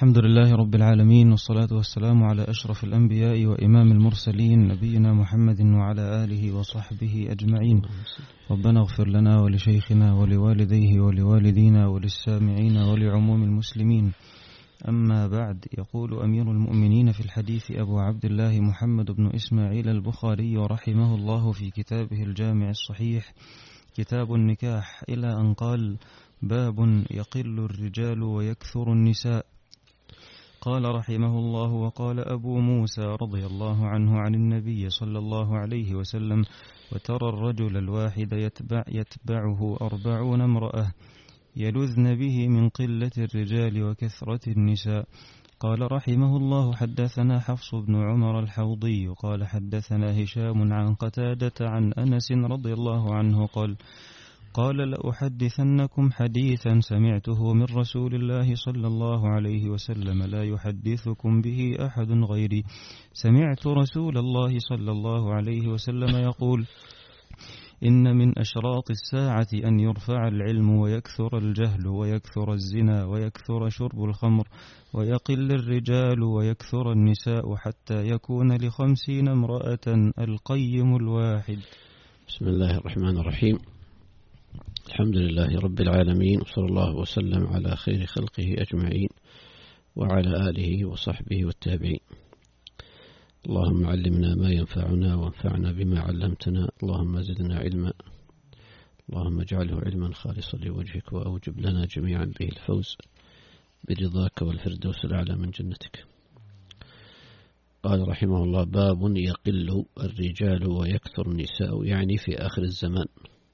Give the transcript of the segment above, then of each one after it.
الحمد لله رب العالمين، والصلاة والسلام على أشرف الأنبياء وإمام المرسلين نبينا محمد وعلى آله وصحبه أجمعين. ربنا اغفر لنا ولشيخنا ولوالديه ولوالدينا وللسامعين ولعموم المسلمين. أما بعد، يقول أمير المؤمنين في الحديث أبو عبد الله محمد بن إسماعيل البخاري رحمه الله في كتابه الجامع الصحيح كتاب النكاح، إلى أن قال: باب يقل الرجال ويكثر النساء. قال رحمه الله: وقال أبو موسى رضي الله عنه عن النبي صلى الله عليه وسلم: وترى الرجل الواحد يتبعه 40 امرأة يلذن به من قلة الرجال وكثرة النساء. قال رحمه الله: حدثنا حفص بن عمر الحوضي قال حدثنا هشام عن قتادة عن أنس رضي الله عنه قال لأحدثنكم حديثا سمعته من رسول الله صلى الله عليه وسلم لا يحدثكم به أحد غيري. سمعت رسول الله صلى الله عليه وسلم يقول: إن من أشراط الساعة أن يرفع العلم ويكثر الجهل ويكثر الزنا ويكثر شرب الخمر ويقل الرجال ويكثر النساء حتى يكون ل50 امرأة القيم الواحد. بسم الله الرحمن الرحيم. الحمد لله رب العالمين، وصلى الله وسلم على خير خلقه أجمعين وعلى آله وصحبه والتابعين. اللهم علمنا ما ينفعنا وانفعنا بما علمتنا، اللهم زدنا علما، اللهم اجعله علما خالصا لوجهك، وأوجب لنا جميعا به الفوز برضاك والفردوس الأعلى من جنتك. قال رحمه الله: باب يقل الرجال ويكثر النساء، يعني في آخر الزمان.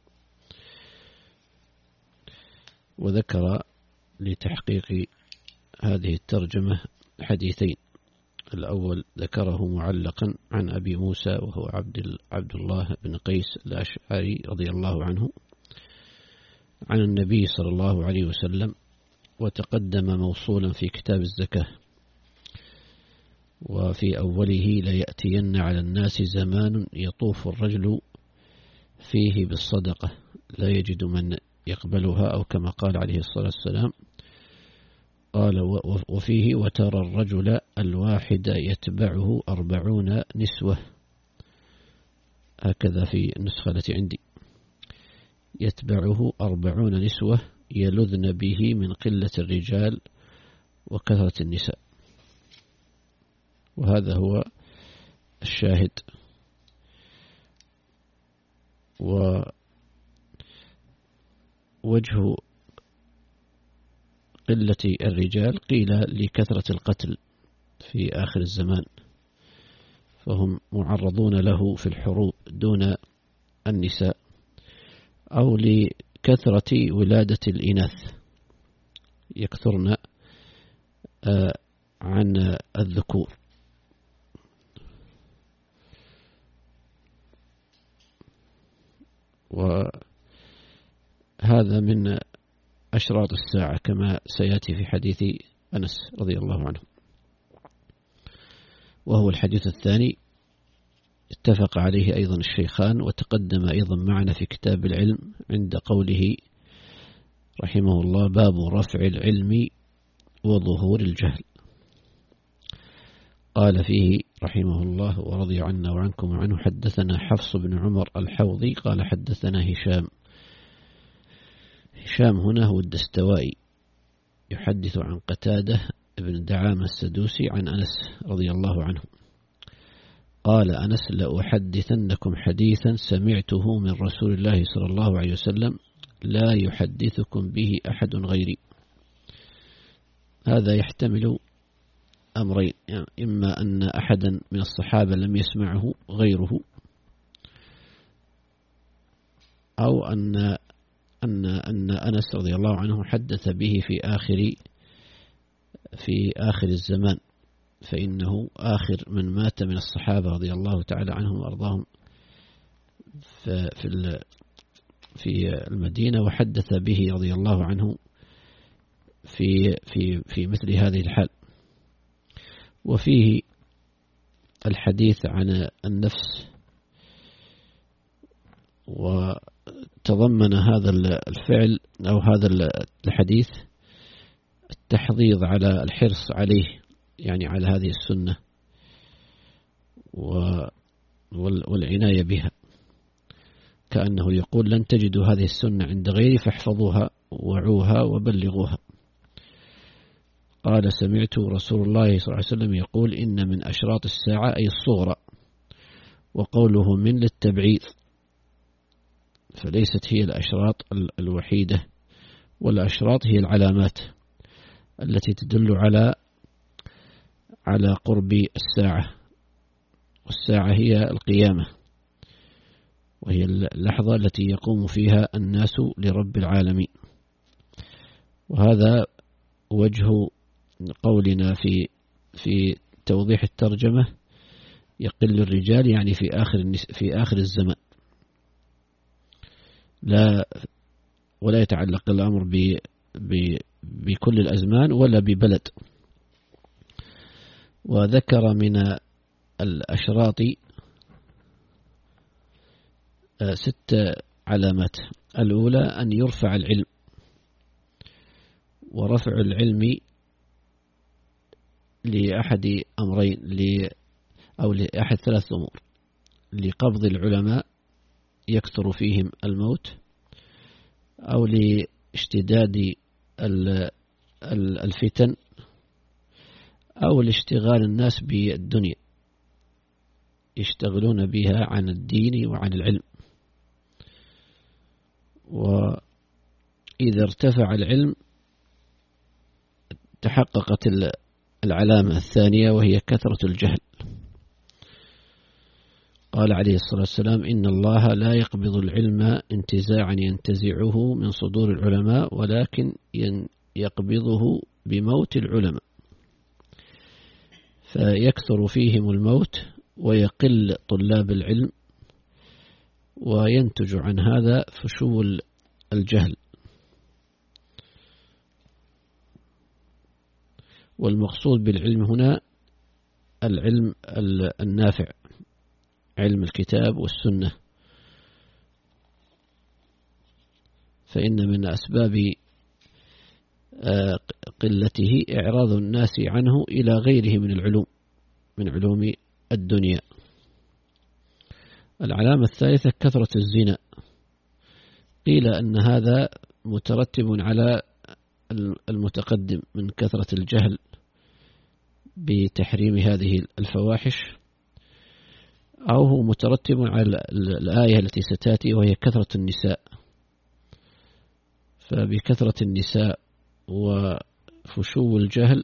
وذكر لتحقيق هذه الترجمة حديثين. الأول ذكره معلقا عن أبي موسى وهو عبد الله بن قيس الأشعري رضي الله عنه عن النبي صلى الله عليه وسلم، وتقدم موصولا في كتاب الزكاة. وفي أوله: ليأتين على الناس زمان يطوف الرجل فيه بالصدقة لا يجد من يقبلها، أو كما قال عليه الصلاة والسلام. قال: وفيه: وترى الرجل الواحد يتبعه 40 نسوة، هكذا في النسخة التي عندي، يتبعه 40 نسوة يلذن به من قلة الرجال وكثرة النساء. وهذا هو الشاهد. ووجه قلة الرجال قيل لكثرة القتل في آخر الزمان، فهم معرضون له في الحروب دون النساء، أو لكثرة ولادة الإناث يكثرن عن الذكور. وهذا من أشراط الساعة كما سيأتي في حديث أنس رضي الله عنه، وهو الحديث الثاني اتفق عليه أيضا الشيخان، وتقدم أيضا معنا في كتاب العلم عند قوله رحمه الله: باب رفع العلم وظهور الجهل. قال فيه رحمه الله ورضي عنا وعنكم وعنه: حدثنا حفص بن عمر الحوضي قال حدثنا هشام هنا هو الدستوائي، يحدث عن قتادة بن دعامة السدوسي عن أنس رضي الله عنه قال: أنس لأحدثنكم حديثا سمعته من رسول الله صلى الله عليه وسلم لا يحدثكم به أحد غيري. هذا يحتمل أمرين: يعني إما أن أحدا من الصحابة لم يسمعه غيره، أو أن أنس رضي الله عنه حدث به في آخر الزمان، فإنه آخر من مات من الصحابة رضي الله تعالى عنهم وأرضاهم في المدينة، وحدث به رضي الله عنه في مثل هذه الحال. وفيه الحديث عن النفس، وتضمن هذا الفعل أو هذا الحديث التحضيض على الحرص عليه، يعني على هذه السنة والعناية بها، كأنه يقول: لن تجدوا هذه السنة عند غيري فاحفظوها وعوها وبلغوها. قال: سمعت رسول الله صلى الله عليه وسلم يقول: إن من أشراط الساعة أي الصغرى، وقوله من للتبعيض، فليست هي الأشراط الوحيدة، والأشراط هي العلامات التي تدل على قرب الساعة، والساعة هي القيامة، وهي اللحظة التي يقوم فيها الناس لرب العالمين. وهذا وجه قولنا في توضيح الترجمة: يقل الرجال، يعني في آخر الزمان، ولا يتعلق الأمر بكل الأزمان ولا ببلد. وذكر من الأشراط 6 علامات. الأولى أن يرفع العلم، ورفع العلم لأحد أمرين، أو لأحد 3 أمور: لقبض العلماء يكثر فيهم الموت، أو لاشتداد الفتن، أو لاشتغال الناس بالدنيا يشتغلون بها عن الدين وعن العلم. وإذا ارتفع العلم تحققت العلامة الثانية، وهي كثرة الجهل. قال عليه الصلاة والسلام: إن الله لا يقبض العلم انتزاعا ينتزعه من صدور العلماء، ولكن يقبضه بموت العلماء، فيكثر فيهم الموت ويقل طلاب العلم، وينتج عن هذا فشو الجهل. والمقصود بالعلم هنا العلم النافع، علم الكتاب والسنة، فإن من أسباب قلته إعراض الناس عنه إلى غيره من علوم الدنيا. العلامة الثالثة كثرة الزنا. قيل أن هذا مترتب على المتقدم من كثرة الجهل بتحريم هذه الفواحش، أو هو مترتب على الآية التي ستأتي، وهي كثرة النساء، فبكثرة النساء وفشو الجهل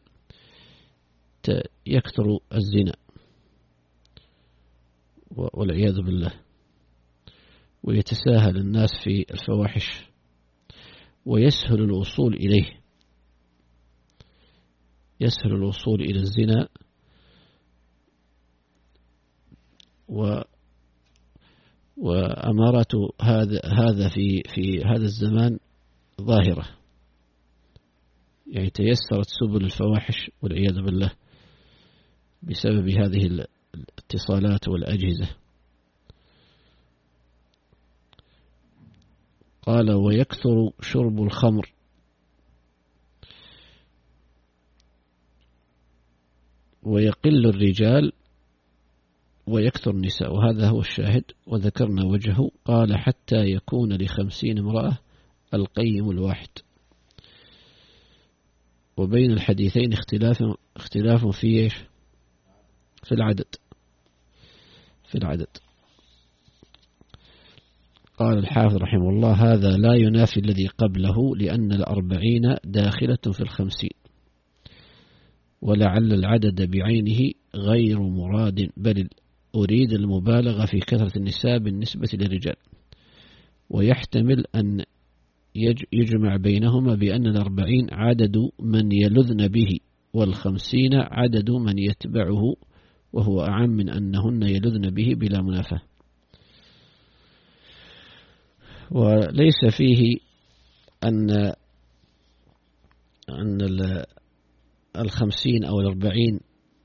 يكثر الزنا والعياذ بالله، ويتساهل الناس في الفواحش، ويسهل الوصول إليه، يسهل الوصول إلى الزنا، وأمارات هذا في هذا الزمان ظاهرة، يعني تيسرت سبل الفواحش والعياذ بالله بسبب هذه الاتصالات والأجهزة. قال: ويكثر شرب الخمر، ويقل الرجال ويكثر النساء، وهذا هو الشاهد، وذكرنا وجهه. قال: حتى يكون ل50 امرأة القيم الواحد. وبين الحديثين اختلاف في العدد. قال الحافظ رحمه الله: هذا لا ينافي الذي قبله، لأن 40 داخلة في 50، ولعل العدد بعينه غير مراد، بل أريد المبالغة في كثرة النساء بالنسبة للرجال، ويحتمل أن يجمع بينهما بأن 40 عدد من يلذن به، 50 عدد من يتبعه، وهو أعم من أنهن يلذن به بلا منافاة. وليس فيه أن 50 أو 40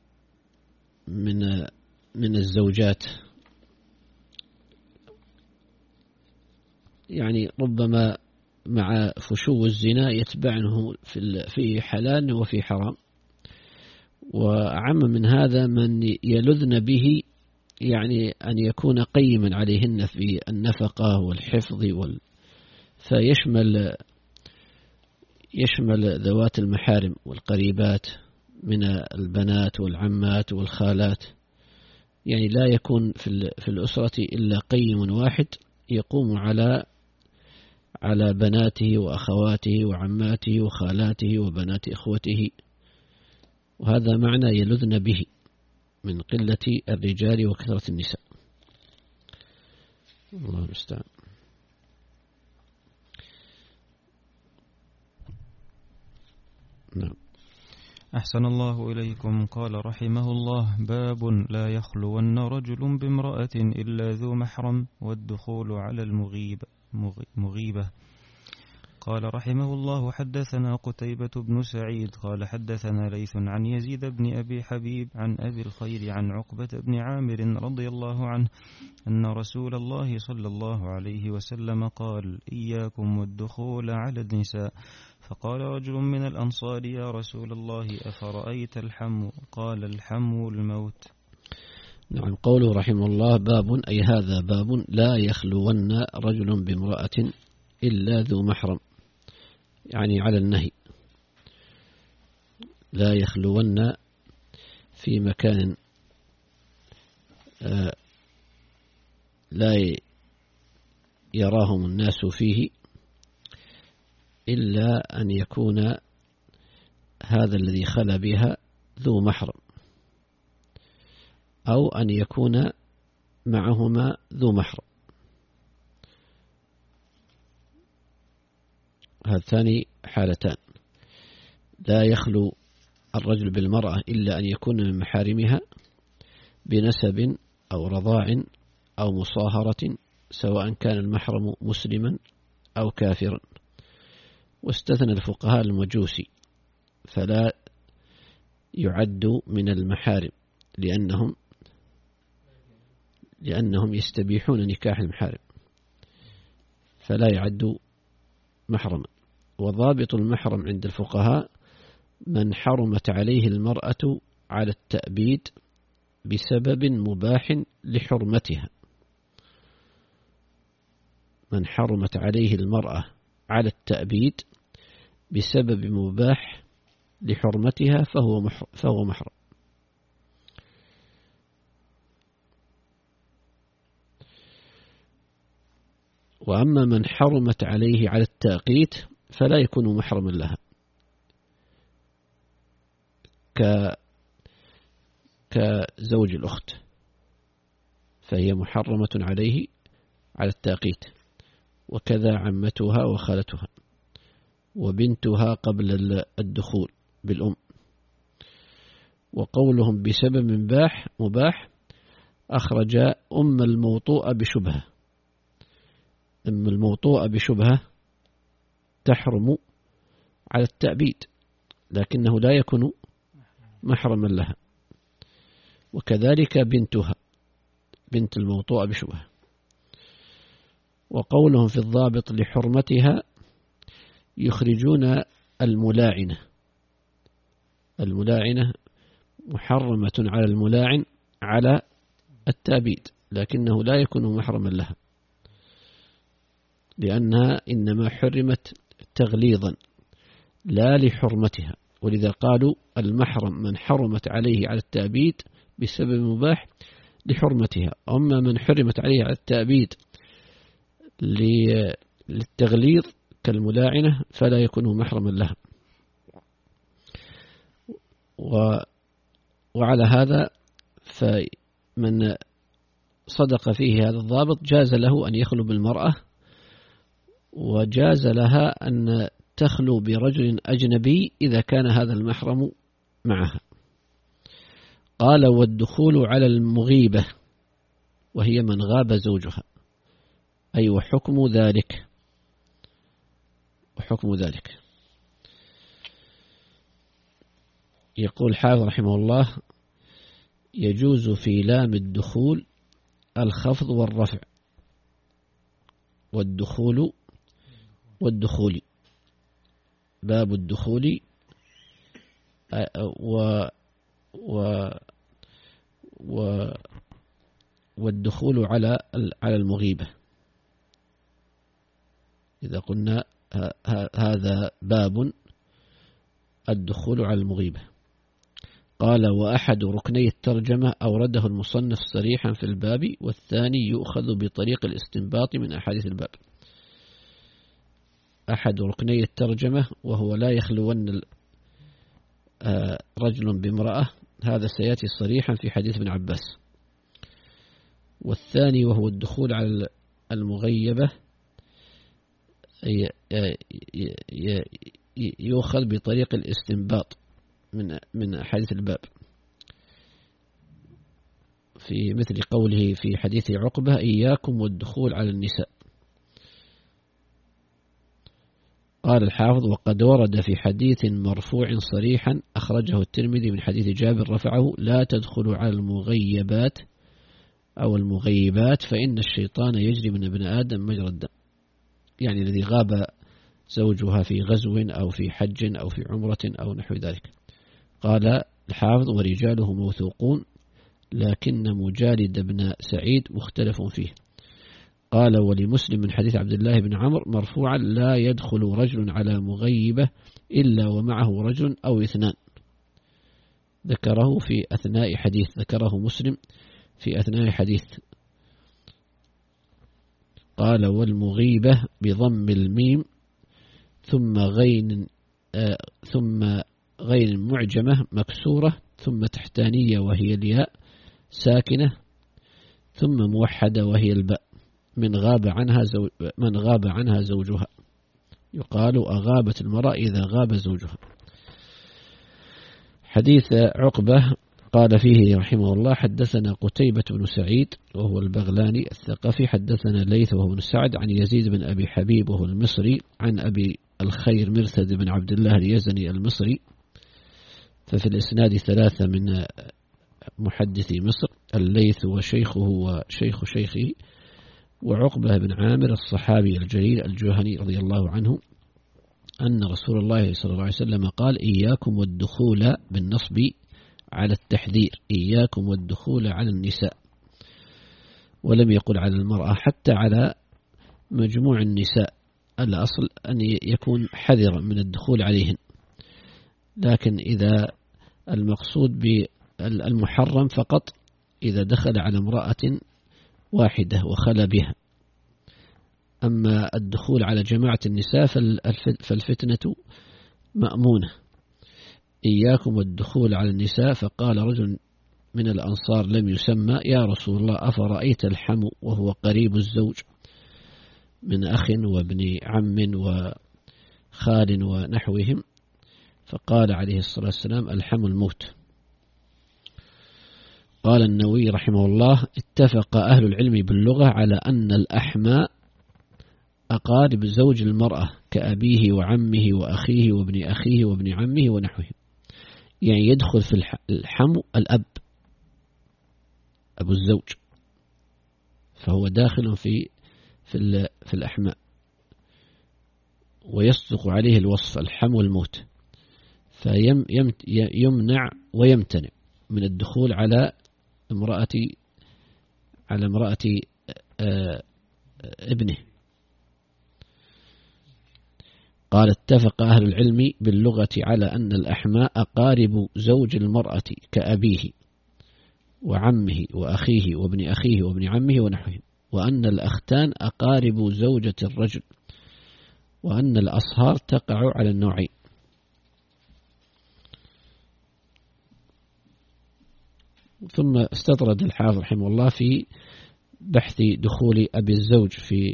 من الزوجات، يعني ربما مع فشو الزنا يتبعنه في حلال وفي حرام. وأعم من هذا من يلذن به، يعني أن يكون قيما عليهن في النفقة والحفظ فيشمل ذوات المحارم والقريبات من البنات والعمات والخالات. يعني لا يكون في الأسرة إلا قيم واحد يقوم على بناته وأخواته وعماته وخالاته وبنات إخوته. وهذا معنى يلذن به من قلة الرجال وكثرة النساء. الله المستعان. نعم. أحسن الله إليكم. قال رحمه الله: باب لا يخلون رجل بامرأة إلا ذو محرم والدخول على مغيبة. قال رحمه الله: حدثنا قتيبة بن سعيد قال حدثنا ليث عن يزيد بن أبي حبيب عن أبي الخير عن عقبة بن عامر رضي الله عنه أن رسول الله صلى الله عليه وسلم قال: إياكم والدخول على النساء. فقال رجل من الأنصار: يا رسول الله أفرأيت الحمو؟ قال: الحمو الموت. نعم. قوله رحمه الله: باب، أي هذا باب لا يخلون رجل بامرأة إلا ذو محرم، يعني على النهي. لا يخلون في مكان لا يراهم الناس فيه إلا أن يكون هذا الذي خلا بها ذو محرم، أو أن يكون معهما ذو محرم. هذان حالتان: لا يخلو الرجل بالمرأة إلا أن يكون من محارمها بنسب أو رضاع أو مصاهرة، سواء كان المحرم مسلما أو كافرا. واستثنى الفقهاء المجوسي، فلا يعد من المحارم لأنهم يستبيحون نكاح المحارم، فلا يعد محرما. وضابط المحرم عند الفقهاء من حرمت عليه المرأة على التأبيد بسبب مباح لحرمتها. من حرمت عليه المرأة على التأبيد بسبب مباح لحرمتها فهو محرم. وأما من حرمت عليه على التأقيت فلا يكون محرما لها، كزوج الأخت، فهي محرمة عليه على التأقيت، وكذا عمتها وخالتها وبنتها قبل الدخول بالأم. وقولهم بسبب مباح أخرج أم الموطوء بشبهة. أم الموطوء بشبهة تحرم على التأبيد، لكنه لا يكون محرما لها، وكذلك بنتها بنت الموطوء بشبهة. وقولهم في الضابط لحرمتها يخرجون الملاعنة. الملاعنة محرمة على الملاعن على التأبيد، لكنه لا يكون محرما لها، لأنها إنما حرمت تغليظا لا لحرمتها. ولذا قالوا المحرم من حرمت عليه على التأبيد بسبب مباح لحرمتها. أما من حرمت عليه على التأبيد للتغليظ كالملاعنة فلا يكون محرما لها. وعلى هذا فمن صدق فيه هذا الضابط جاز له أن يخلو بالمرأة، وجاز لها أن تخلو برجل أجنبي إذا كان هذا المحرم معها. قال: والدخول على المغيبة، وهي من غاب زوجها، أي وحكم ذلك. يقول حافظ رحمه الله: يجوز في لام الدخول الخفض والرفع، والدخول والدخول. باب الدخول والدخول على المغيبة. إذا قلنا هذا باب الدخول على المغيبة. قال: وأحد ركني الترجمة أورده المصنف صريحا في الباب، والثاني يؤخذ بطريق الاستنباط من أحاديث الباب. أحد ركني الترجمة وهو لا يخلون رجل بامرأة، هذا سيأتي صريحا في حديث ابن عباس. والثاني وهو الدخول على المغيبة يؤخذ بطريق الاستنباط من أحاديث الباب، في مثل قوله في حديث عقبة: إياكم والدخول على النساء. قال الحافظ: وقد ورد في حديث مرفوع صريحا أخرجه الترمذي من حديث جابر رفعه: لا تدخلوا على المغيبات أو المغيبات فإن الشيطان يجري من ابن آدم مجرى الدم، يعني الذي غاب زوجها في غزو أو في حج أو في عمرة أو نحو ذلك. قال الحافظ: ورجاله موثوقون، لكن مجالد بن سعيد مختلف فيه. قال: ولمسلم من حديث عبد الله بن عمرو مرفوعا: لا يدخل رجل على مغيبة إلا ومعه رجل أو اثنان. ذكره في أثناء حديث، ذكره مسلم في أثناء حديث. قال: والمغيبة بضم الميم ثم غين معجمة مكسورة ثم تحتانية وهي الياء ساكنة ثم موحدة وهي الباء، من غاب عنها زوجها. يقال: أغابت المرأة إذا غاب زوجها. حديث عقبة قال فيه رحمه الله: حدثنا قتيبة بن سعيد وهو البغلاني الثقفي، حدثنا ليث وهو بن سعد عن يزيد بن أبي حبيب وهو المصري، عن أبي الخير مرثد بن عبد الله اليزني المصري. ففي الإسناد ثلاثة من محدثي مصر: الليث وشيخه وشيخ شيخه، وعقبة بن عامر الصحابي الجليل الجهني رضي الله عنه، أن رسول الله صلى الله عليه وسلم قال: إياكم والدخول بالنصب على التحذير، إياكم والدخول على النساء، ولم يقل على المرأة، حتى على مجموع النساء الأصل أن يكون حذرا من الدخول عليهن، لكن إذا المقصود بالمحرم فقط إذا دخل على امرأة واحدة وخلى بها. أما الدخول على جماعة النساء فالفتنة مأمونة. إياكم والدخول على النساء. فقال رجل من الأنصار لم يسمى: يا رسول الله، أفرأيت الحمو وهو قريب الزوج من أخ وابن عم وخال ونحوهم؟ فقال عليه الصلاة والسلام: الحمو الموت. قال النووي رحمه الله: اتفق أهل العلم باللغة على أن الأحماء أقارب زوج المرأة كأبيه وعمه وأخيه وابن أخيه وابن عمه ونحوه، يعني يدخل في الحمو الأب، أبو الزوج، فهو داخل في الأحماء، ويصدق عليه الوصف الحمو الموت، فيمنع ويمتنع من الدخول على امرأة ابنه. قال: اتفق أهل العلم باللغة على أن الأحماء أقارب زوج المرأة كأبيه وعمه وأخيه وابن أخيه وابن عمه ونحوهم، وأن الأختان أقارب زوجة الرجل، وأن الأصهار تقع على النوعين. ثم استطرد الحافظ رحمه الله في بحث دخول أبي الزوج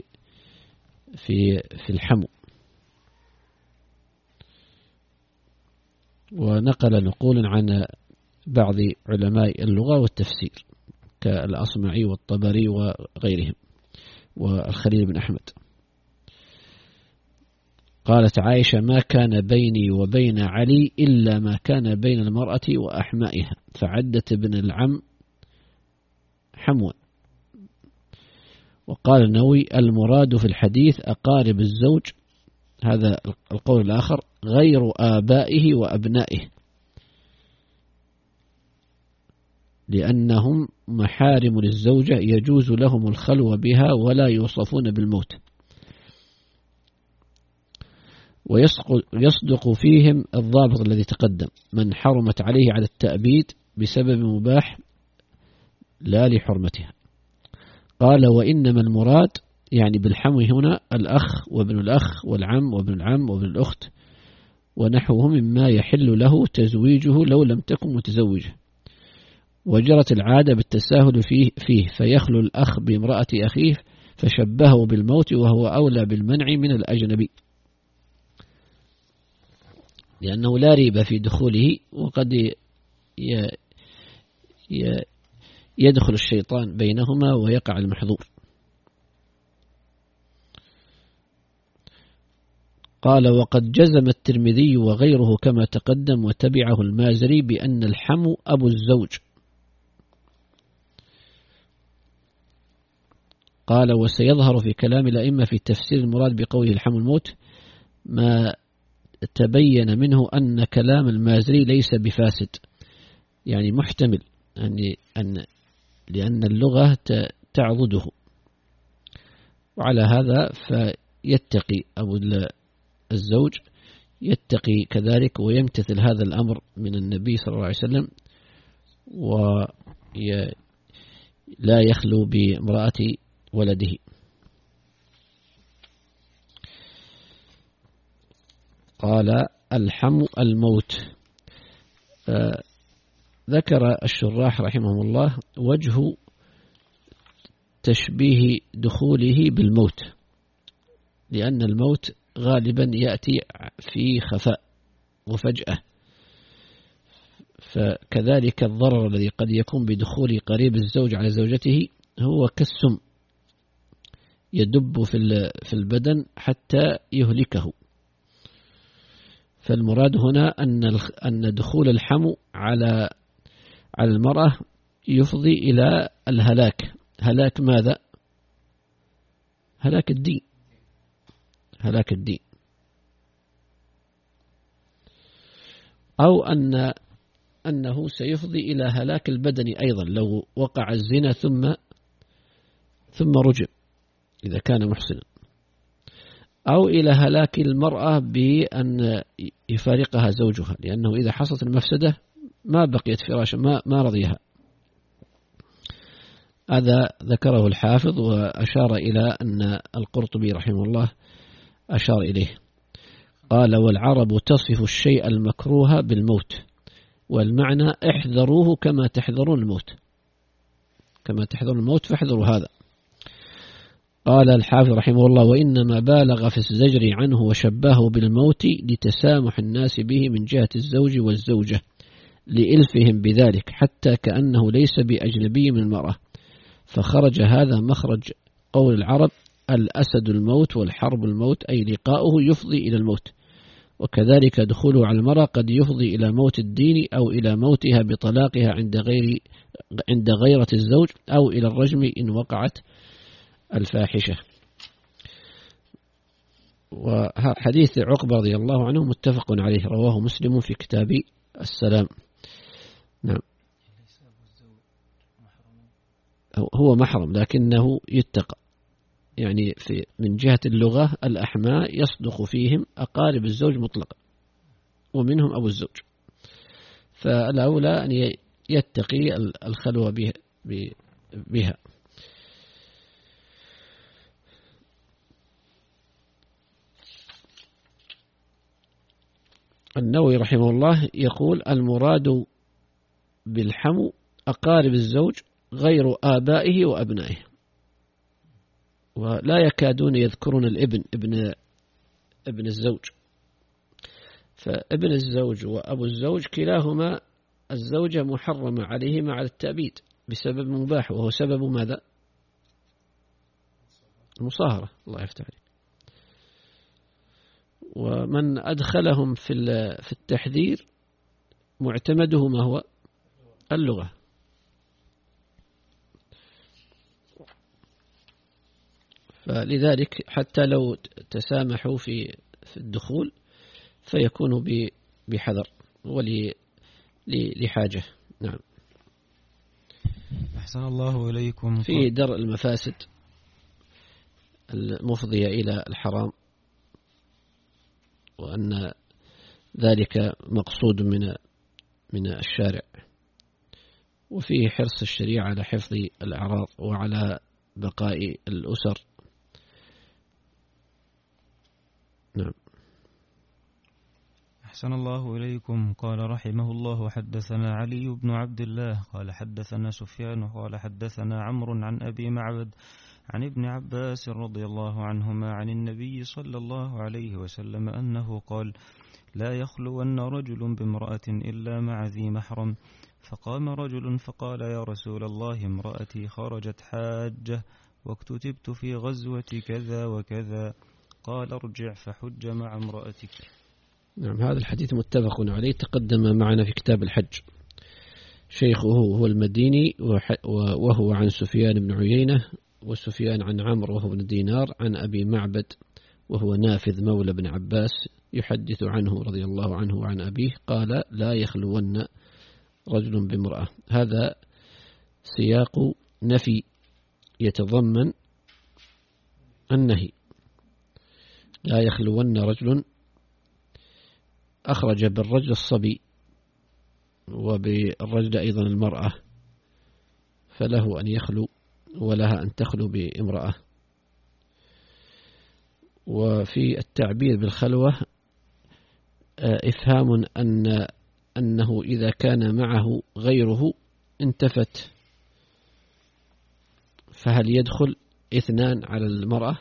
في الحمو، ونقل نقولا عن بعض علماء اللغة والتفسير كالأصمعي والطبري وغيرهم والخليل بن أحمد. قالت عائشة: ما كان بيني وبين علي إلا ما كان بين المرأة وأحمائها، فعدت ابن العم حموا. وقال النووي: المراد في الحديث أقارب الزوج هذا القول الآخر غير آبائه وأبنائه، لأنهم محارم للزوجة يجوز لهم الخلوة بها ولا يوصفون بالموت، ويصدق فيهم الضابط الذي تقدم: من حرمت عليه على التأبيد بسبب مباح لا لحرمتها. قال: وإنما المراد يعني بالحمو هنا الأخ وابن الأخ والعم وابن العم وابن الأخت ونحوه مما يحل له تزويجه لو لم تكن متزوجة، وجرت العادة بالتساهل فيه فيخلو الأخ بامرأة أخيه فشبهه بالموت وهو أولى بالمنع من الأجنبي، لأنه لا ريب في دخوله، وقد يدخل الشيطان بينهما ويقع المحظور. قال: وقد جزم الترمذي وغيره كما تقدم وتبعه المازري بأن الحمو أبو الزوج. قال: وسيظهر في كلام الأئمة في تفسير المراد بقوله الحمو الموت ما تبين منه أن كلام المازري ليس بفاسد، يعني محتمل، لأن اللغة تعضده، وعلى هذا فيتقي أبو الزوج يتقي كذلك ويمتثل هذا الأمر من النبي صلى الله عليه وسلم، ولا يخلو بامرأة ولده. قال: الحمو الموت. ذكر الشراح رحمهم الله وجه تشبيه دخوله بالموت، لأن الموت غالبا يأتي في خفاء وفجأة، فكذلك الضرر الذي قد يكون بدخول قريب الزوج على زوجته هو كالسم يدب في البدن حتى يهلكه. فالمراد هنا أن دخول الحمو على المرأة يفضي إلى الهلاك. هلاك ماذا؟ هلاك الدين، هلاك الدين. أو أنه سيفضي إلى هلاك البدن أيضا لو وقع الزنا ثم رجم إذا كان محسنا، أو إلى هلاك المرأة بأن يفارقها زوجها، لأنه إذا حصلت المفسدة ما بقيت فراشا، ما رضيها. هذا ذكره الحافظ وأشار إلى أن القرطبي رحمه الله أشار إليه. قال: والعرب تصف الشيء المكروه بالموت، والمعنى احذروه كما تحذرون الموت، كما تحذرون الموت فاحذروا هذا. قال الحافظ رحمه الله: وإنما بالغ في الزجر عنه وشبهه بالموت لتسامح الناس به من جهة الزوج والزوجة لإلفهم بذلك، حتى كأنه ليس بأجنبي من المرأة، فخرج هذا مخرج قول العرب: الأسد الموت والحرب الموت، أي لقاؤه يفضي إلى الموت. وكذلك دخوله على المرأة قد يفضي إلى موت الدين أو إلى موتها بطلاقها عند غيرة الزوج، أو إلى الرجم إن وقعت الفاحشة. وحديث عقبة رضي الله عنه متفق عليه، رواه مسلم في كتاب السلام. نعم، هو محرم لكنه يتقى، يعني من جهة اللغة الأحماء يصدق فيهم أقارب الزوج مطلقا، ومنهم أبو الزوج، فالأولى أن يتقي الخلوة بها. النووي رحمه الله يقول: المراد بالحمو أقارب الزوج غير آبائه وأبنائه. ولا يكادون يذكرون الابن، ابن الزوج، فابن الزوج وأبو الزوج كلاهما الزوجة محرمة عليهما على التأبيد بسبب مباح، وهو سبب ماذا؟ المصاهرة. الله يفتح عليك. ومن أدخلهم في التحذير معتمده ما هو؟ اللغة. فلذلك حتى لو تسامحوا في في الدخول فيكون بحذر ولحاجة. نعم. أحسن الله إليكم. في درء المفاسد المفضية إلى الحرام، وأن ذلك مقصود من الشارع، وفيه حرص الشريعة على حفظ الأعراض وعلى بقاء الأسر. نعم. أحسن الله إليكم. قال رحمه الله: حدثنا علي بن عبد الله قال حدثنا سفيان قال حدثنا عمرو عن أبي معبد عن ابن عباس رضي الله عنهما عن النبي صلى الله عليه وسلم أنه قال: لا يخلون رجل بامرأة إلا مع ذي محرم. فقام رجل فقال: يا رسول الله، امرأتي خرجت حاجة واكتتبت في غزوة كذا وكذا. قال: ارجع فحج مع امرأتك. نعم. هذا الحديث متفق عليه، تقدم معنا في كتاب الحج. شيخه هو المديني، وهو عن سفيان بن عيينة، وسفيان عن عمرو وهو بن دينار عن أبي معبد وهو نافذ مولى بن عباس يحدث عنه رضي الله عنه وعن أبيه قال: لا يخلون رجل بامرأة. هذا سياق نفي يتضمن النهي. لا يخلون رجل أخرج بالرجل الصبي وبالرجل أيضا المرأة، فله أن يخلو ولها أن تخلو بامرأة. وفي التعبير بالخلوة إفهام أنه إذا كان معه غيره انتفت، فهل يدخل اثنان على المرأة؟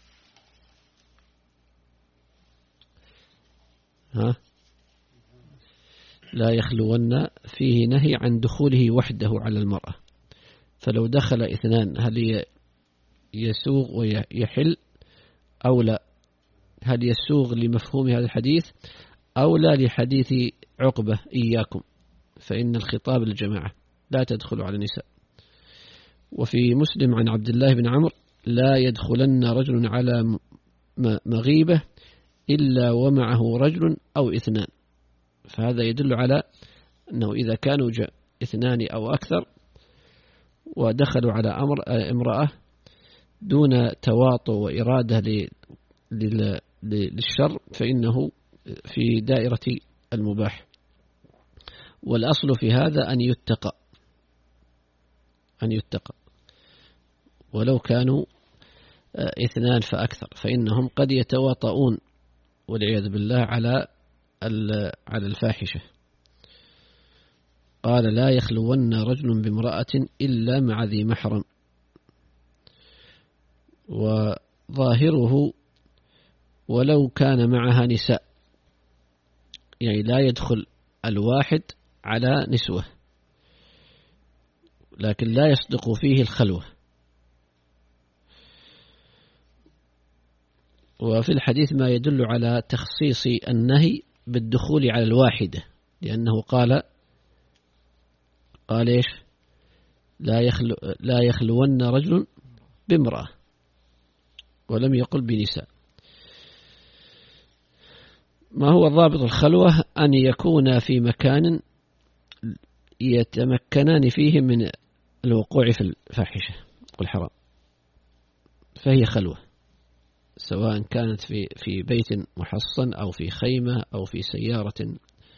لا يخلون فيه نهي عن دخوله وحده على المرأة، فلو دخل اثنان هل يسوغ ويحل أو لا؟ هل يسوغ لمفهوم هذا الحديث أو لا لحديث عقبة: إياكم فإن الخطاب للجماعة لا تدخلوا على النساء. وفي مسلم عن عبد الله بن عمرو: لا يدخلن رجل على مغيبة إلا ومعه رجل أو اثنان. فهذا يدل على أنه إذا كانوا اثنان أو أكثر ودخلوا على امرأة دون تواطؤ وإرادة للشر فإنه في دائرة المباح. والأصل في هذا أن يتقى ولو كانوا اثنان فأكثر، فإنهم قد يتواطؤون والعياذ بالله على الفاحشة. قال: لا يخلون رجل بامرأة إلا مع ذي محرم. وظاهره ولو كان معها نساء، يعني لا يدخل الواحد على نسوة، لكن لا يصدق فيه الخلوة. وفي الحديث ما يدل على تخصيص النهي بالدخول على الواحدة، لأنه قال إيش؟ لا يخلون رجل بامرأة، ولم يقل بنساء. ما هو ضابط الخلوة؟ أن يكون في مكان يتمكنان فيه من الوقوع في الفاحشة والحرام، فهي خلوة، سواء كانت في بيت محصن أو في خيمة أو في سيارة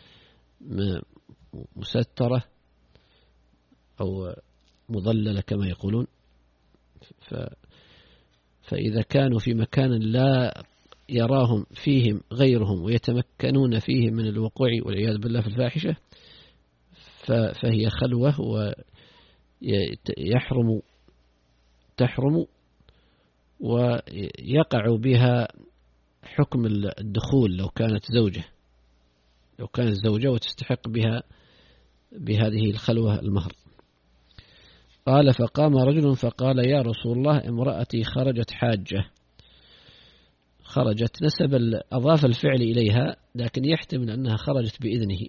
مسترة أو مظللة كما يقولون. فإذا كانوا في مكان لا يراهم فيهم غيرهم ويتمكنون فيه من الوقوع والعياذ بالله في الفاحشة فهي خلوة تحرم ويقع بها حكم الدخول لو كانت زوجة وتستحق بهذه الخلوة المهر. قال: فقام رجل فقال: يا رسول الله، امرأتي خرجت حاجة. خرجت أضاف الفعل إليها، لكن يحتمل أنها خرجت بإذنه،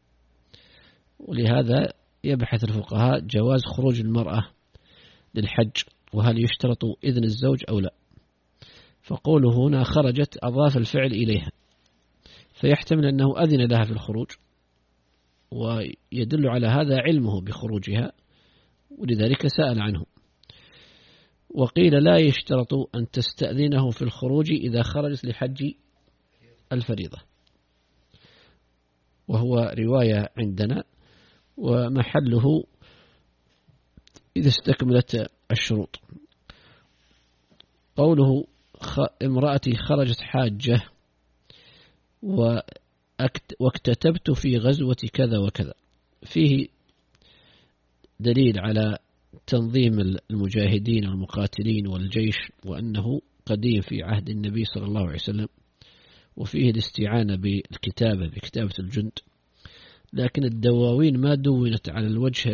ولهذا يبحث الفقهاء جواز خروج المرأة للحج، وهل يشترط إذن الزوج أو لا. فقوله هنا خرجت أضاف الفعل إليها، فيحتمل أنه أذن لها في الخروج، ويدل على هذا علمه بخروجها ولذلك سأل عنه. وقيل لا يشترط أن تستأذنه في الخروج إذا خرجت لحج الفريضة، وهو رواية عندنا ومحله إذا استكملت الشروط. قوله امرأتي خرجت حاجة واكتتبت في غزوة كذا وكذا، فيه دليل على تنظيم المجاهدين والمقاتلين والجيش، وأنه قديم في عهد النبي صلى الله عليه وسلم، وفيه الاستعانة بالكتابة بكتابة الجند، لكن الدواوين ما دونت على الوجه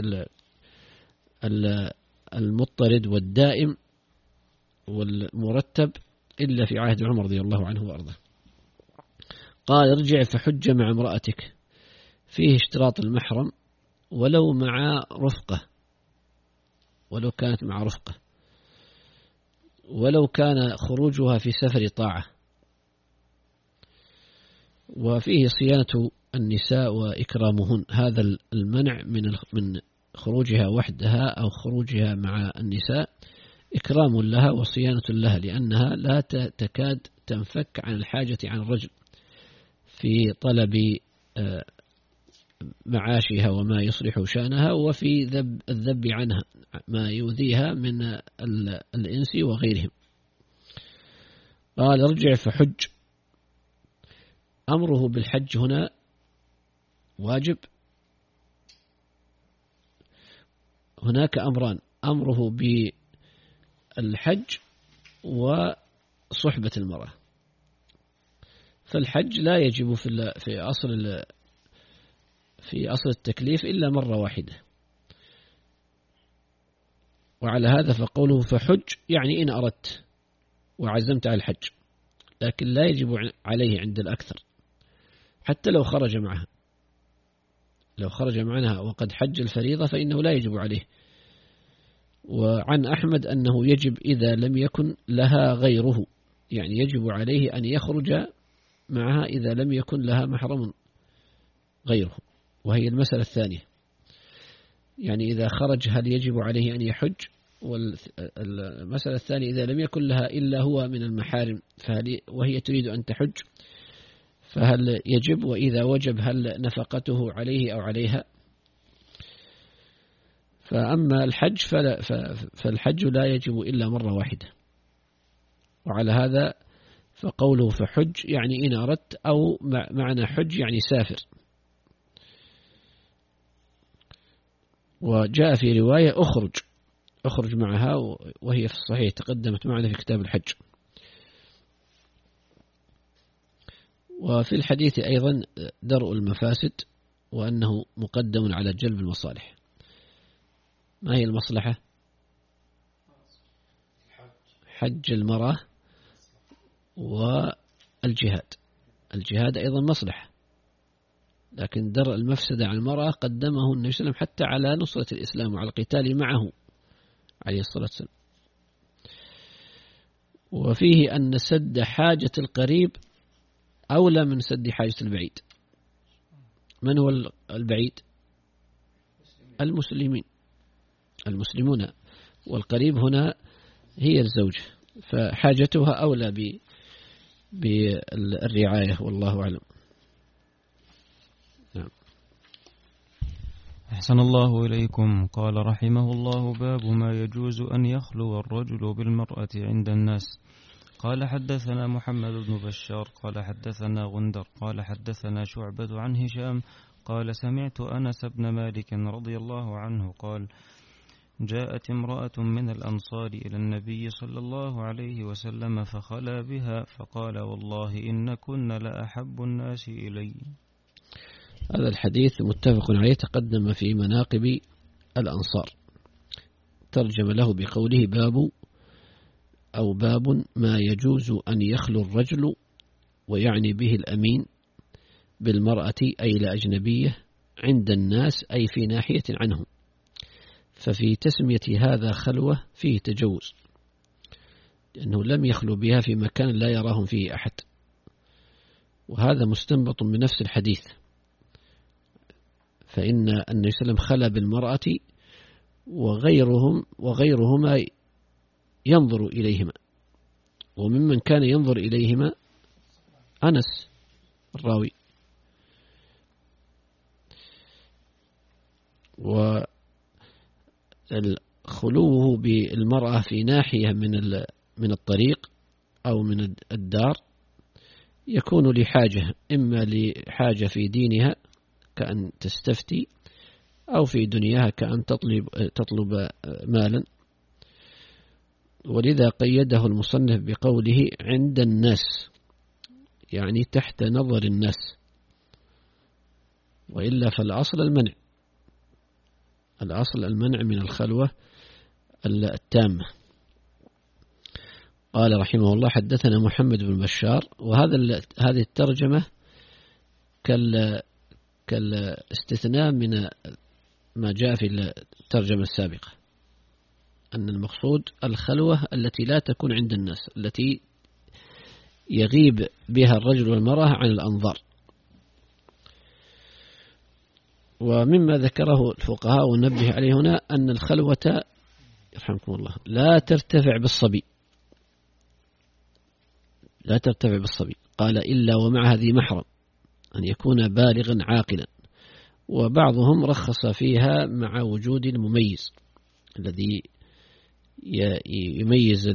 المضطرد والدائم والمرتب إلا في عهد عمر رضي الله عنه وأرضاه. قال ارجع فحج مع امرأتك، فيه اشتراط المحرم ولو مع رفقة، ولو كانت مع رفقة، ولو كان خروجها في سفر طاعة. وفيه صيانة النساء وإكرامهن، هذا المنع من خروجها وحدها أو خروجها مع النساء إكرام لها وصيانة لها، لأنها لا تكاد تنفك عن الحاجة عن الرجل في طلب معاشها وما يصلح شأنها، وفي الذب عنها ما يؤذيها من الإنس وغيرهم. قال ارجع فحج، أمره بالحج هنا واجب. هناك أمران، أمره بالحج وصحبة المرأة. فالحج لا يجب في أصل التكليف إلا مرة واحدة، وعلى هذا فقوله فحج يعني إن أردت وعزمت على الحج، لكن لا يجب عليه عند الأكثر حتى لو خرج معها. لو خرج معها وقد حج الفريضة فإنه لا يجب عليه. وعن أحمد أنه يجب إذا لم يكن لها غيره، يعني يجب عليه أن يخرج معها إذا لم يكن لها محرم غيره، وهي المسألة الثانية. يعني إذا خرج هل يجب عليه أن يحج؟ والمسألة الثانية إذا لم يكن لها إلا هو من المحارم وهي تريد أن تحج فهل يجب؟ وإذا وجب هل نفقته عليه أو عليها؟ فأما الحج فالحج لا يجب إلا مرة واحدة، وعلى هذا فقوله فحج يعني إن أردت، أو معنى حج يعني سافر. وجاء في رواية أخرج معها، وهي في الصحيح تقدمت معنا في كتاب الحج. وفي الحديث أيضا درء المفاسد، وأنه مقدم على جلب المصالح. ما هي المصلحة؟ حج المرأة والجهاد. الجهاد أيضا مصلحة، لكن درء المفسدة عن المرأة قدمه النبي صلى الله عليه وسلم حتى على نصرة الإسلام وعلى القتال معه عليه الصلاة والسلام. وفيه أن سد حاجة القريب أولى من سد حاجة البعيد. من هو البعيد؟ المسلمون، والقريب هنا هي الزوجة، فحاجتها أولى بالرعاية، والله أعلم. نعم. أحسن الله إليكم. قال رحمه الله: باب ما يجوز أن يخلو الرجل بالمرأة عند الناس. قال حدثنا محمد بن بشار قال حدثنا غندر قال حدثنا شعبة عن هشام قال سمعت أنس بن مالك رضي الله عنه قال: جاءت امرأة من الأنصار إلى النبي صلى الله عليه وسلم فخلا بها فقال: والله إنكن لأحب الناس إلي. هذا الحديث متفق عليه، تقدم في مناقب الأنصار. ترجم له بقوله باب ما يجوز أن يخلو الرجل، ويعني به الأمين، بالمرأة أي لأجنبية عند الناس أي في ناحية عنهم. ففي تسمية هذا خلوة فيه تجوز، لأنه لم يخلو بها في مكان لا يراهم فيه أحد، وهذا مستنبط من نفس الحديث. فإن النبي صلى الله عليه وسلم خلى بالمرأة وغيرهما ينظر إليهما، وممن كان ينظر إليهما أنس الراوي. وخلوه بالمرأة في ناحية من الطريق أو من الدار يكون لحاجة، إما لحاجة في دينها كأن تستفتي، أو في دنياها كأن تطلب مالا. ولذا قيده المصنف بقوله عند الناس، يعني تحت نظر الناس، وإلا فالأصل المنع، الأصل المنع من الخلوة التامة. قال رحمه الله حدثنا محمد بن بشار. هذه الترجمة كالاستثناء من ما جاء في الترجمة السابقة، أن المقصود الخلوة التي لا تكون عند الناس، التي يغيب بها الرجل والمرأة عن الأنظار. ومما ذكره الفقهاء ونبه عليه هنا أن الخلوة يرحمكم الله لا ترتفع بالصبي، لا ترتفع بالصبي. قال إلا ومع ذي محرم، أن يكون بالغا عاقلا. وبعضهم رخص فيها مع وجود المميز الذي يميز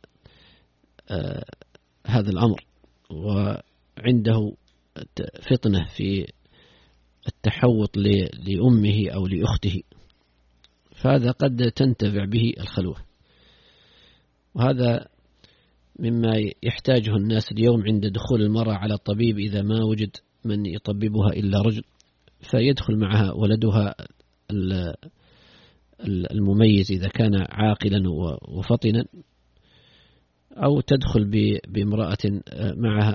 هذا الأمر، وعنده فطنة في التحوط لأمه أو لأخته، فهذا قد تنتفع به الخلوة. وهذا مما يحتاجه الناس اليوم عند دخول المرأة على الطبيب، إذا ما وجد من يطببها إلا رجل، فيدخل معها ولدها المميز إذا كان عاقلا وفطنا، أو تدخل بامرأة معها،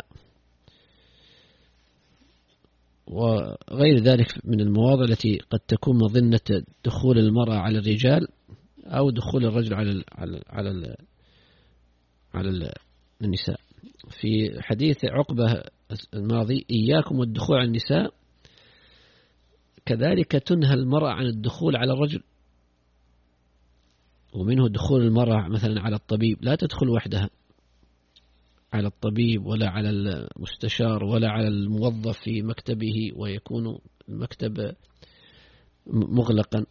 وغير ذلك من المواضع التي قد تكون مظنة دخول المرأة على الرجال أو دخول الرجل على النساء. في حديث عقبة الماضي إياكم والدخول على النساء، كذلك تنهى المرأة عن الدخول على الرجل. ومنه دخول المرأة مثلا على الطبيب، لا تدخل وحدها على الطبيب ولا على المستشار ولا على الموظف في مكتبه ويكون المكتب مغلقا.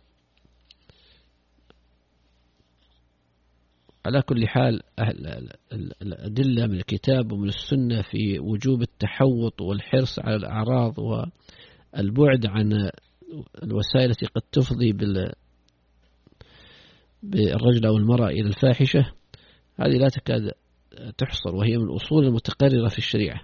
على كل حال الأدلة من الكتاب ومن السنة في وجوب التحوط والحرص على الأعراض والبعد عن الوسائل التي قد تفضي بالرجل أو المرأة إلى الفاحشة، هذه لا تكاد تحصر، وهي من الأصول المتقررة في الشريعة.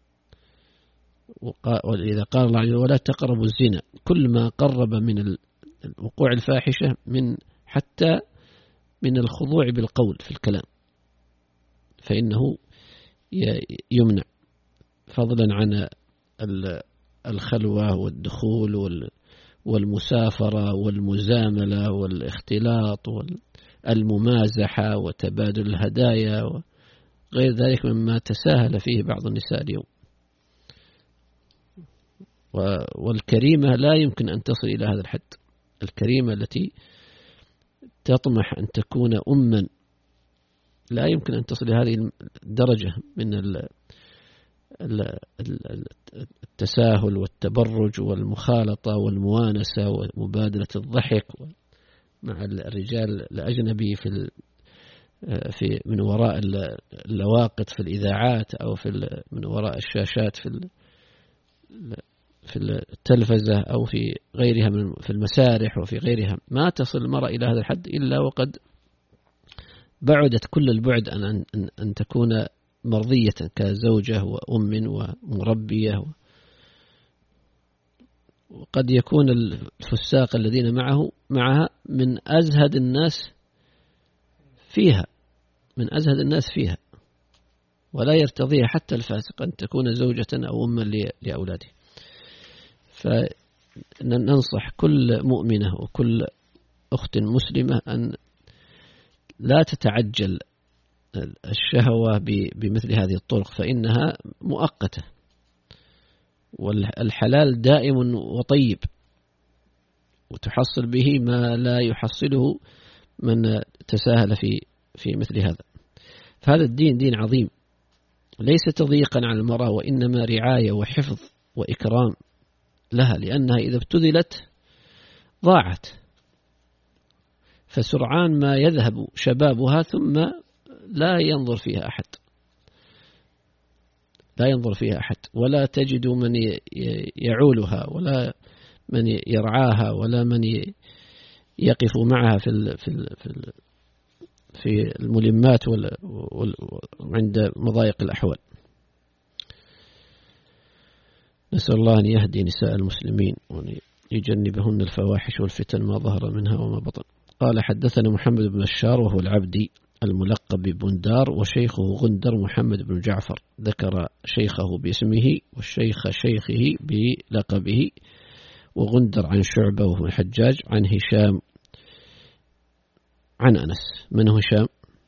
وإذا قال الله عز وجل ولا تقربوا الزنا، كل ما قرب من وقوع الفاحشة حتى من الخضوع بالقول في الكلام فإنه يمنع، فضلا عن الخلوة والدخول والمسافرة والمزاملة والاختلاط والممازحة وتبادل الهدايا وغير ذلك مما تساهل فيه بعض النساء اليوم. والكريمة لا يمكن أن تصل إلى هذا الحد. الكريمة التي تطمح أن تكون أما لا يمكن أن تصل إلى هذه الدرجة من التساهل والتبرج والمخالطة والموانسة ومبادلة الضحك مع الرجال الأجنبي في من وراء اللواقط في الإذاعات أو من وراء الشاشات في التلفزة أو في غيرها في المسارح وفي غيرها. ما تصل المرأة إلى هذا الحد إلا وقد بعدت كل البعد أن تكون مرضية كزوجة وأم ومربية. وقد يكون الفساق الذين معها من أزهد الناس فيها، ولا يرتضيها حتى الفاسق أن تكون زوجة أو أما لأولاده. فننصح كل مؤمنة وكل أخت مسلمة أن لا تتعجل الشهوة بمثل هذه الطرق فإنها مؤقتة، والحلال دائم وطيب، وتحصل به ما لا يحصله من تساهل في مثل هذا. فهذا الدين دين عظيم، ليس تضييقا على المرأة، وإنما رعاية وحفظ وإكرام لها، لأنها إذا ابتذلت ضاعت، فسرعان ما يذهب شبابها ثم لا ينظر فيها أحد، ولا تجد من يعولها، ولا من يرعاها، ولا من يقف معها في الملمات عند مضايق الأحوال. نسأل الله أن يهدي نساء المسلمين وأن يجنبهن الفواحش والفتن ما ظهر منها وما بطن. قال حدثنا محمد بن بشار وهو العبدي الملقب ببندار، وشيخه غندر محمد بن جعفر، ذكر شيخه باسمه والشيخ شيخه بلقبه. وغندر عن شعبة وهو الحجاج عن هشام عن أنس. من هو هشام؟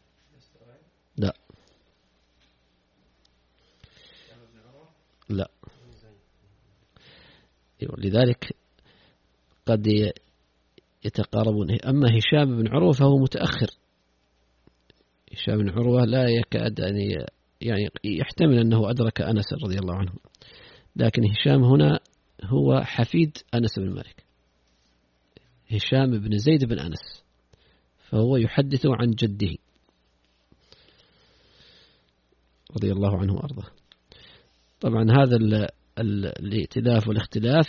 لا لذلك قد يتقاربون. أما هشام بن عروة فهو متأخر. هشام بن عروة لا يكاد أن يعني يحتمل أنه أدرك أنس رضي الله عنه، لكن هشام هنا هو حفيد أنس بن مالك، هشام بن زيد بن أنس، فهو يحدث عن جده رضي الله عنه وأرضاه. طبعا هذا الائتلاف والاختلاف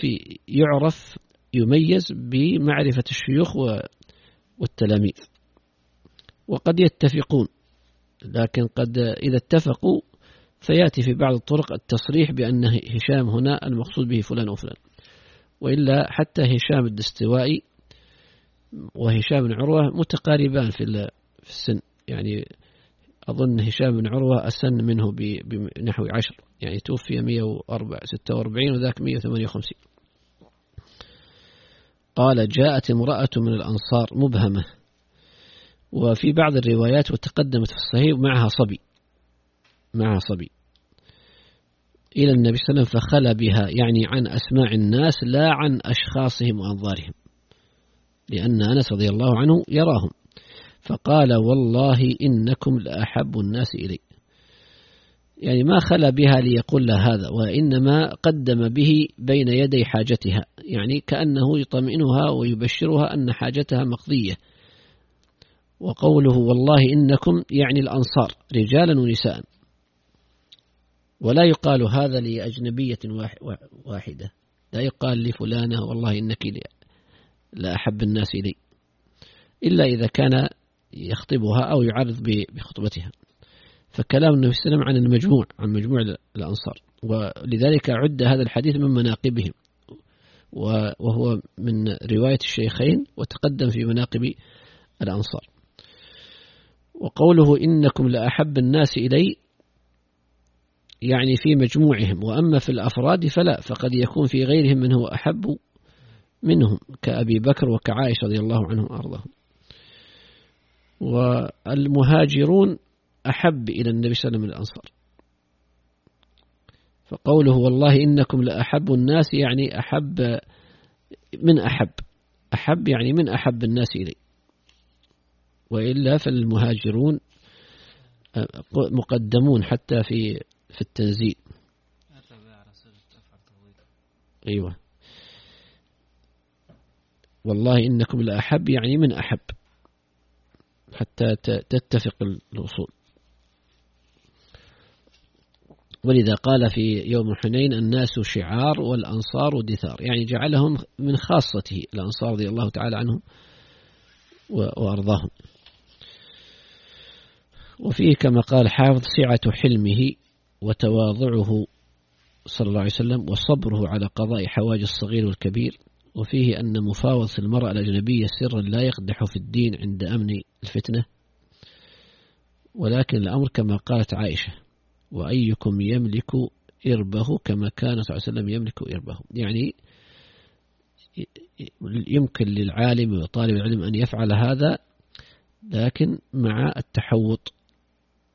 يميز بمعرفة الشيوخ والتلاميذ، وقد يتفقون، لكن قد إذا اتفقوا فيأتي في بعض الطرق التصريح بأن هشام هنا المقصود به فلان وفلان، وإلا حتى هشام الدستوائي وهشام بن عروة متقاربان في السن، يعني أظن هشام بن عروة أسن منه بنحو 10، يعني توفي 146 وذاك 158. قال جاءت امرأة من الأنصار مبهمة، وفي بعض الروايات وتقدمت في الصحيح معها صبي إلى النبي صلى الله عليه وسلم فخلى بها، يعني عن أسماع الناس لا عن أشخاصهم وأنظارهم، لأن أنس رضي الله عنه يراهم. فقال والله إنكم لأحب الناس إلي، يعني ما خلى بها ليقول لها هذا، وإنما قدم به بين يدي حاجتها، يعني كأنه يطمئنها ويبشرها أن حاجتها مقضية. وقوله والله إنكم يعني الأنصار رجالا ونساء، ولا يقال هذا لأجنبية واحدة، لا يقال لفلانة والله إنك لا أحب الناس إلي، إلا إذا كان يخطبها أو يعرض بخطبتها. فكلام النبي صلى الله عليه وسلم عن مجموع الأنصار، ولذلك عد هذا الحديث من مناقبهم، وهو من رواية الشيخين وتقدم في مناقب الأنصار. وقوله إنكم لأحب الناس إلي يعني في مجموعهم، وأما في الأفراد فلا، فقد يكون في غيرهم من هو أحب منهم كأبي بكر وكعائشة رضي الله عنهم وأرضاهم. والمهاجرون أحب إلى النبي صلى الله عليه وسلم من الأنصار. فقوله والله إنكم لأحب الناس يعني أحب يعني من أحب الناس إلي، وإلا فالمهاجرون مقدمون حتى في التنزيل. أيوة والله إنكم لأحب يعني من أحب حتى تتفق الوصول. ولذا قال في يوم حنين الناس شعار والأنصار دثار، يعني جعلهم من خاصته الأنصار رضي الله تعالى عنهم وأرضاهم. وفيه كما قال حافظ سعة حلمه وتواضعه صلى الله عليه وسلم وصبره على قضاء حوائج الصغير والكبير. وفيه أن مفاوضة المرأة الأجنبية سرا لا يقدح في الدين عند أمن الفتنة، ولكن الأمر كما قالت عائشة وأيكم يملك إربه كما كان صلى الله عليه وسلم يملك إربه، يعني يمكن للعالم وطالب العلم أن يفعل هذا، لكن مع التحوط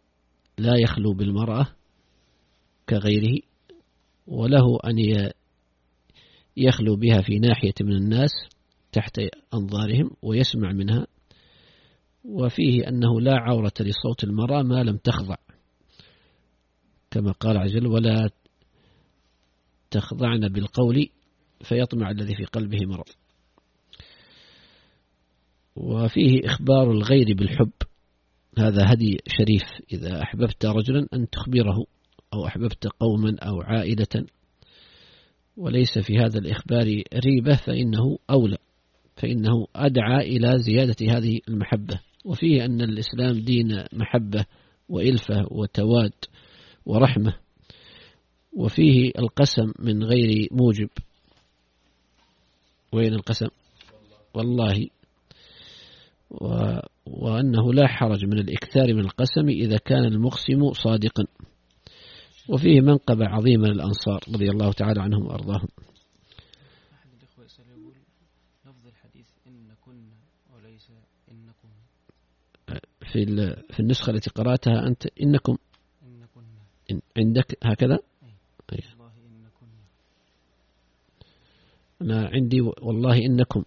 لا يخلو بالمرأة كغيره، وله أن يخلو بها في ناحية من الناس تحت أنظارهم ويسمع منها. وفيه أنه لا عورة لصوت المرأة ما لم تخضع، كما قال عز وجل: ولا تخضعن بالقول فيطمع الذي في قلبه مرض. وفيه إخبار الغير بالحب، هذا هدي شريف. إذا أحببت رجلا أن تخبره، أو أحببت قوما أو عائلة، وليس في هذا الإخبار ريبة، فإنه أولى، فإنه أدعى إلى زيادة هذه المحبة. وفيه أن الإسلام دين محبة وإلفة وتواد ورحمة. وفيه القسم من غير موجب. وين القسم؟ والله. وأنه لا حرج من الإكثار من القسم إذا كان المقسم صادقا. وفيه منقبة عظيمة للأنصار رضي الله تعالى عنهم وأرضاهم. أحد الإخوة يسأل يقول: لفظ الحديث إن كنا وليس إنكم، في النسخة التي قرأتها أنت إنكم، عندك هكذا؟ أي. والله إن كنا. أنا عندي والله إنكم.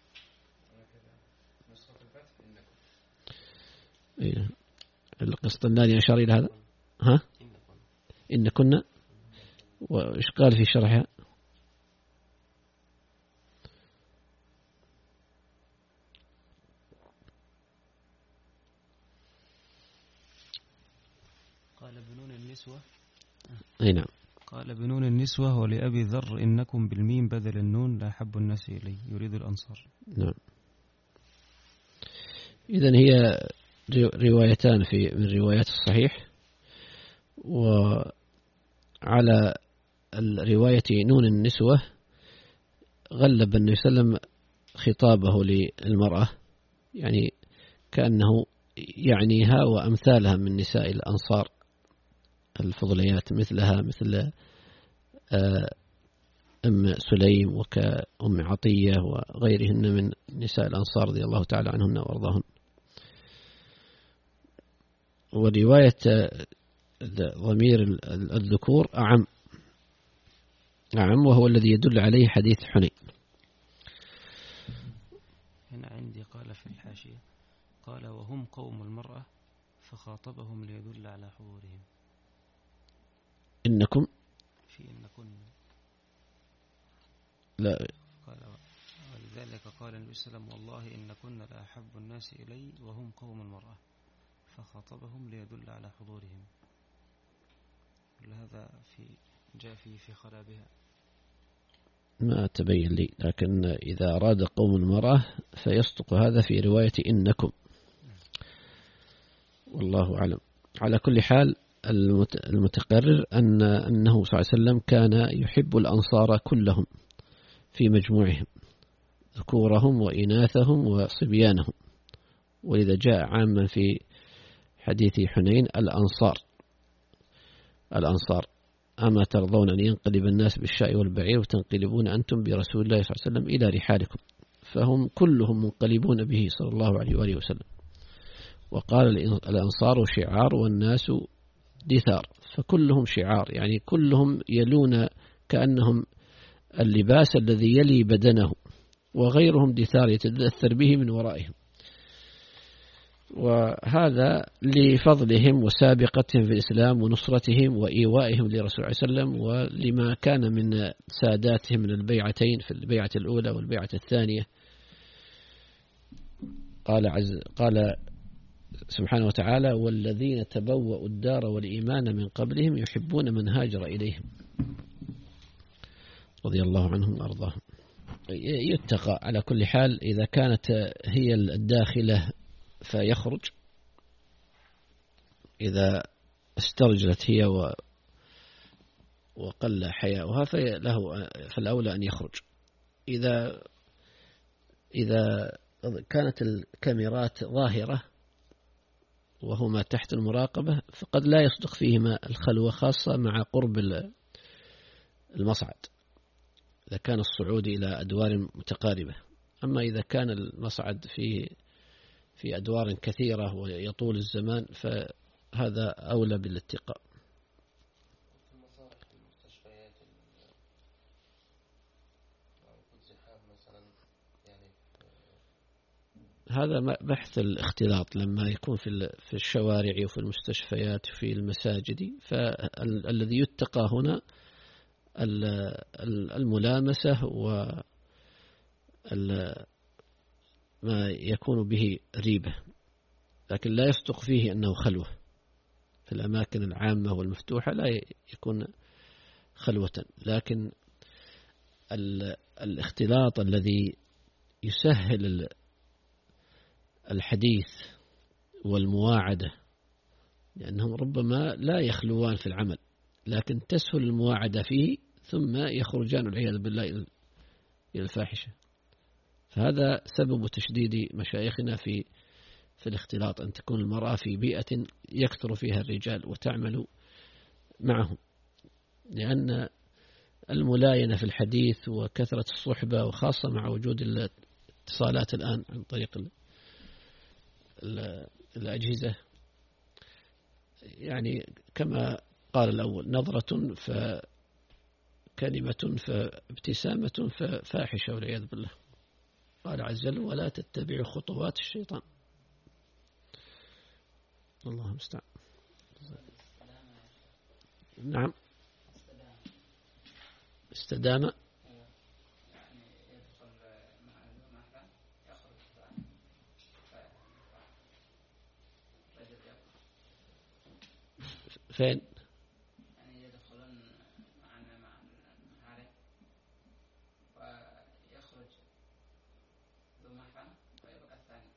أي. القسطلاني أشار إلى هذا. ها؟ إن كنا. وإيش قال في شرحها؟ قال بنون النسوة. أي نعم. قال بنون النسوة: ولأبي ذر إنكم بالميم بدل النون لا حب الناس إلي، يريد الأنصار. نعم. إذن هي روايتان من روايات الصحيح. وعلى الرواية نون النسوة غلب النبي صلى الله عليه وسلم خطابه للمرأة، يعني كأنه يعنيها وأمثالها من نساء الأنصار الفضليات، مثلها مثل أم سليم وكأم عطية وغيرهن من نساء الأنصار رضي الله تعالى عنهن وأرضاهن. ورواية ضمير الذكور أعم، وهو الذي يدل عليه حديث حنين. هنا عندي قال في الحاشية: قال وهم قوم المرأة فخاطبهم ليدل على حضورهم. إنكم في إنكن لا. قال ولذلك قال النبي صلى الله عليه وسلم: والله إنكن لأحب الناس إلي وهم قوم المرأة، فخاطبهم ليدل على حضورهم. كل هذا جاء في خلابها. ما تبين لي، لكن إذا أراد قوم المرأة فيصدق هذا في رواية إنكم، والله أعلم. على كل حال المتقرر أنه صلى الله عليه وسلم كان يحب الأنصار كلهم في مجموعهم، ذكورهم وإناثهم وصبيانهم. ولذا جاء عاما في حديث حنين: الأنصار أما ترضون أن ينقلب الناس بالشاء والبعير وتنقلبون أنتم برسول الله صلى الله عليه وسلم إلى رحالكم. فهم كلهم منقلبون به صلى الله عليه وآله وسلم. وقال: الأنصار شعار والناس دثار. فكلهم شعار، يعني كلهم يلون كأنهم اللباس الذي يلي بدنه، وغيرهم دثار يتدثر به من ورائهم. وهذا لفضلهم وسابقتهم في الإسلام ونصرتهم وإيوائهم لرسول الله صلى الله عليه وسلم، ولما كان من ساداتهم من البيعتين، في البيعة الأولى والبيعة الثانية. قال سبحانه وتعالى: والذين تبوأوا الدار والإيمان من قبلهم يحبون من هاجر إليهم، رضي الله عنهم وأرضاهم. يتقى على كل حال. إذا كانت هي الداخلة فيخرج، إذا استرجلت هي وقل حياؤها فالأولى أن يخرج. إذا كانت الكاميرات ظاهرة وهما تحت المراقبة فقد لا يصدق فيهما الخلوة، خاصة مع قرب المصعد، إذا كان الصعود إلى أدوار متقاربة. أما إذا كان المصعد في أدوار كثيرة ويطول الزمان هذا أولى بالاتقاء. هذا بحث الاختلاط لما يكون في الشوارع وفي المستشفيات وفي المساجد، فالذي يتقى هنا الملامسة وما يكون به ريبة، لكن لا يصدق فيه أنه خلوة. في الأماكن العامة والمفتوحة لا يكون خلوة، لكن الاختلاط الذي يسهل الحديث والمواعدة، لأنهم ربما لا يخلوان في العمل لكن تسهل المواعدة فيه ثم يخرجان والعياذ بالله إلى الفاحشة. فهذا سبب تشديد مشايخنا في الاختلاط، أن تكون المرأة في بيئة يكثر فيها الرجال وتعمل معهم، لأن الملاينة في الحديث وكثرة الصحبة، وخاصة مع وجود الاتصالات الآن عن طريق الأجهزة، يعني كما قال الأول: نظرة فكلمة فابتسامة ففاحشة والعياذ بالله. قال عز وجل: ولا تتبعوا خطوات الشيطان. الله المستعان. نعم، استدام. فين؟ يعني يدخلون معنا مع المعارف ويخرج ذو محرم ويبقى الثاني.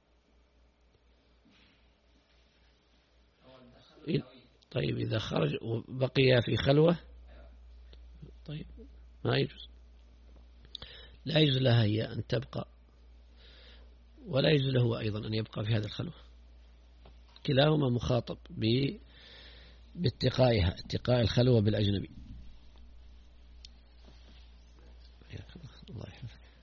طيب إذا خرج وبقي في خلوة، طيب ما يجوز، لا يجوز لها هي أن تبقى، ولا يجوز له أيضا أن يبقى في هذه الخلوة. كلاهما مخاطب باتقائها، اتقاء الخلوة بالأجنبي.